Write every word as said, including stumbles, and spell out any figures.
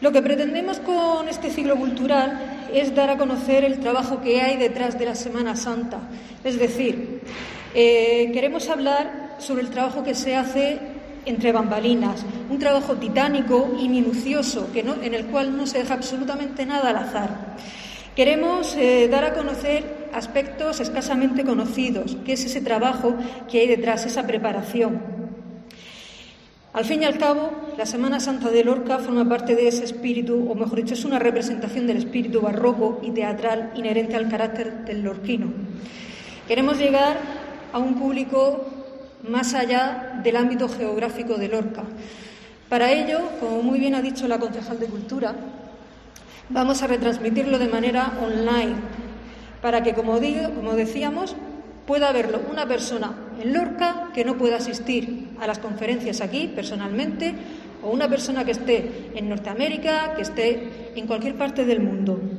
Lo que pretendemos con este ciclo cultural es dar a conocer el trabajo que hay detrás de la Semana Santa. Es decir, eh, queremos hablar sobre el trabajo que se hace entre bambalinas, un trabajo titánico y minucioso que no, en el cual no se deja absolutamente nada al azar. Queremos eh, dar a conocer aspectos escasamente conocidos, que es ese trabajo que hay detrás, esa preparación. Al fin y al cabo, la Semana Santa de Lorca forma parte de ese espíritu, o mejor dicho, es una representación del espíritu barroco y teatral inherente al carácter del lorquino. Queremos llegar a un público más allá del ámbito geográfico de Lorca. Para ello, como muy bien ha dicho la concejal de Cultura, vamos a retransmitirlo de manera online, para que, como, digo, como decíamos, pueda verlo una persona en Lorca que no pueda asistir a las conferencias aquí personalmente, o una persona que esté en Norteamérica, que esté en cualquier parte del mundo.